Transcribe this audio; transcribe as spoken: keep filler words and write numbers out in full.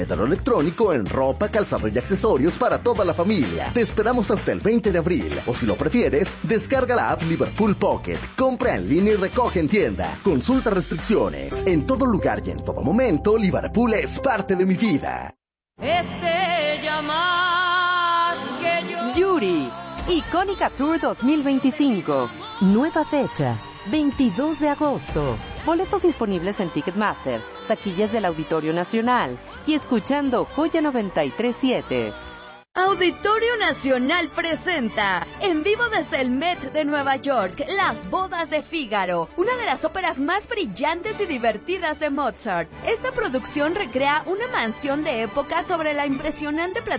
electrónico en ropa, calzado y accesorios para toda la familia. Te esperamos hasta el veinte de abril. O si lo prefieres, descarga la app Liverpool Pocket. Compra en línea y recoge en tienda. Consulta restricciones. En todo lugar y en todo momento, Liverpool es parte de mi vida. Este llama que yo... Yuri, Icónica Tour dos mil veinticinco. Nueva fecha, veintidós de agosto. Boletos disponibles en Ticketmaster, taquillas del Auditorio Nacional y escuchando Joya noventa y tres punto siete. Auditorio Nacional presenta, en vivo desde el Met de Nueva York, Las Bodas de Fígaro, una de las óperas más brillantes y divertidas de Mozart. Esta producción recrea una mansión de época sobre la impresionante plataforma